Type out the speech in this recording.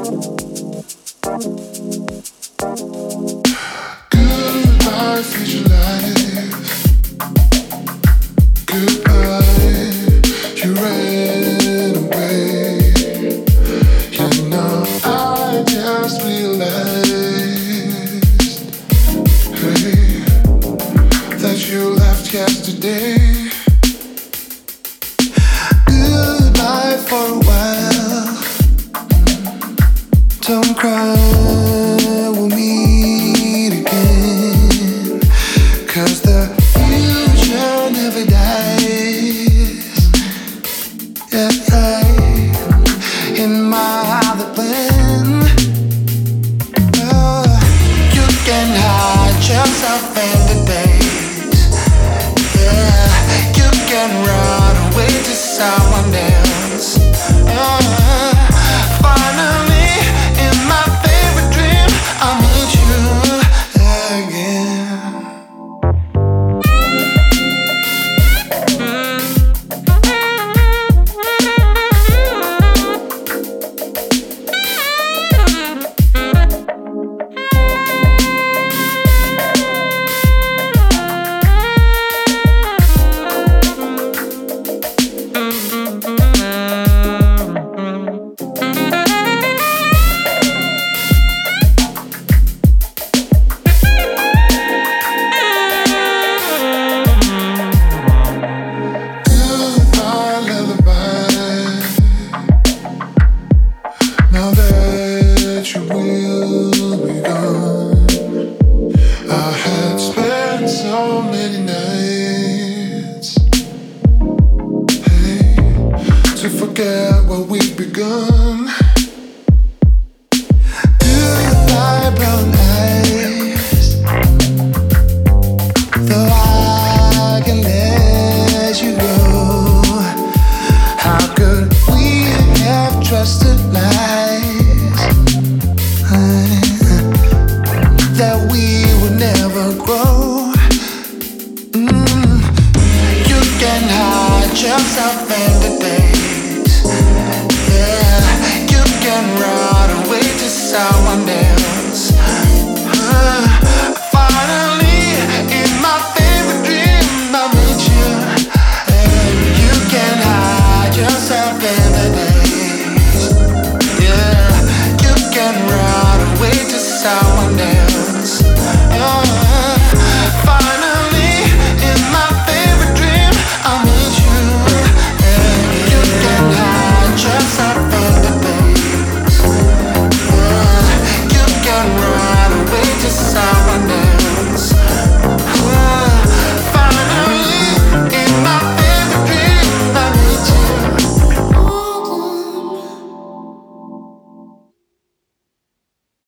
Goodbye, future life. Goodbye, you ran away. You know, I just realized, hey, that you left yesterday. Goodbye for a while. Don't cry, we'll meet again. 'Cause the future never dies. Yeah, in my other plan. You can hide yourself in the days. Yeah, you can run away to someone else. Finally, in my favorite dream, I meet you again. Goodbye, lullaby. Now that you will be gone, I had spent so many nights, hey, to forget what we've begun. Goodbye, brown eyes. Though I can let you go, how could we have trusted lies that we would never grow? You can hide yourself in the days. Yeah, you can run away to someone else. Finally, in my favorite dream, I meet you. You can hide yourself in the days. Yeah, you can run away to someone